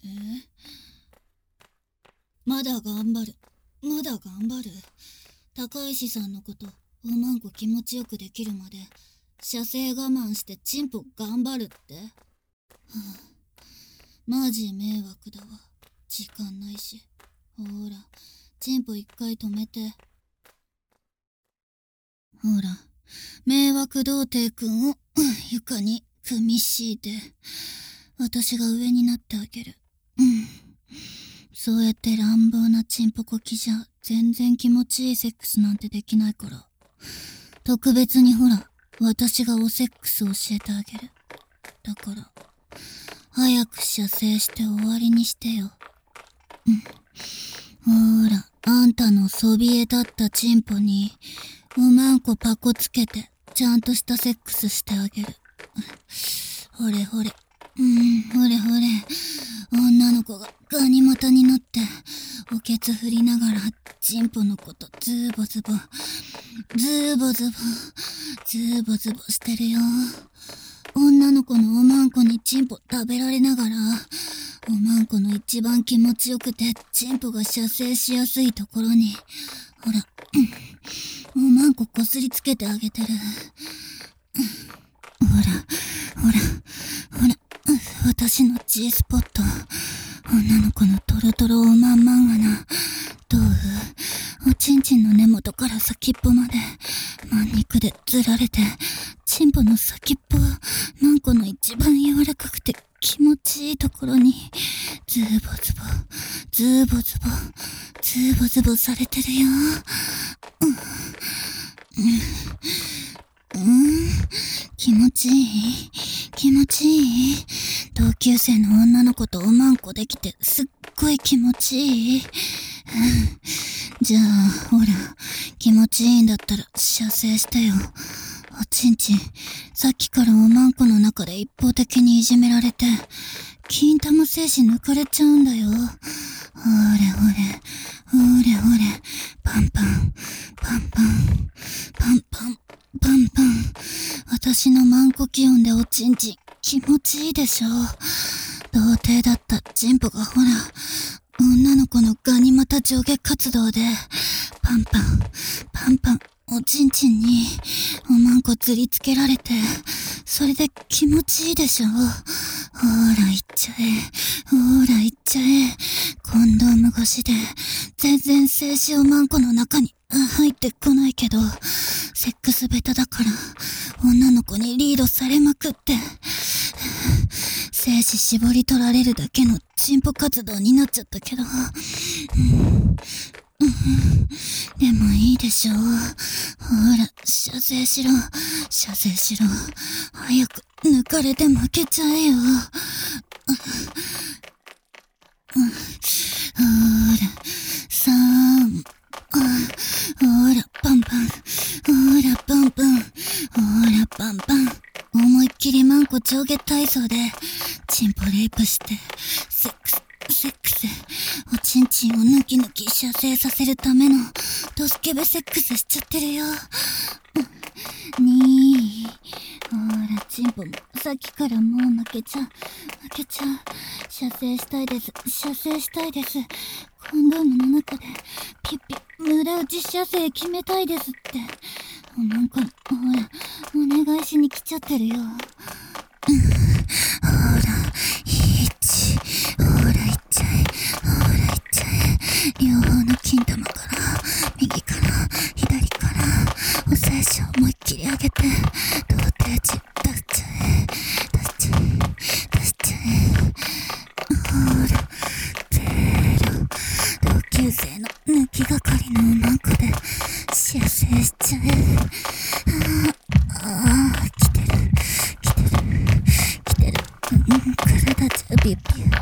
まだ頑張る。高石さんのことおまんこ気持ちよくできるまで射精我慢してチンポ頑張るって、マジ迷惑だわ。時間ないし。ほらチンポ一回止めて。ほら迷惑童貞くんを床に踏み敷いて私が上になってあげる。そうやって乱暴なチンポコキじゃ全然気持ちいいセックスなんてできないから、特別にほら私がおセックス教えてあげる。だから早く射精して終わりにしてよ。ほらあんたのそびえ立ったチンポにおまんこパコつけてちゃんとしたセックスしてあげる。ほれほれ。ほれほれ。女の子がガニ股になっておけつ振りながらチンポのことズーボズボしてるよ。女の子のおまんこにチンポ食べられながらおまんこの一番気持ちよくてチンポが射精しやすいところにほらおまんここすりつけてあげてる。ほら私の G スポット、女の子のトロトロおまんまんがな。どう？おちんちんの根元から先っぽまでまん肉でずられて、チンポの先っぽはまんこの一番柔らかくて気持ちいいところにズボズボされてるよ。気持ちいい。同級生の女の子とおまんこできてすっごい気持ちいい。じゃあほら気持ちいいんだったら射精してよ。おちんちんさっきからおまんこの中で一方的にいじめられて金玉精子抜かれちゃうんだよ。ほれパンパン。私のマンコ気温でおちんちん気持ちいいでしょ。童貞だったチンポがほら女の子のガニ股上下活動でパンパンおちんちんにおまんこ釣りつけられてそれで気持ちいいでしょ。ほら行っちゃえ。コンドーム越しで全然精子おまんこの中に入ってこないけどセックスベタだから女の子にリードされまくって精子絞り取られるだけのチンポ活動になっちゃったけど、でもいいでしょ。ほら射精しろ。早く抜かれて負けちゃえよ。ほらほらパンパン。思いっきりマンコ上下体操でチンポレイプしてセックスおちんちんを抜き射精させるためのドスケベセックスしちゃってるよ。ほらチンポもさっきからもう負けちゃう。射精したいです。コンドームの中でピッ無駄打ち射精決めたいですっておまんこほらお願いしに来ちゃってるよ。ほら行っちゃえ。両方の金玉から右から左からお精子を思いっきり上げて童貞値出しちゃえ。ほら同級生の抜きがかりのおまんこで射精しちゃえ。来てる体中ビュッビュ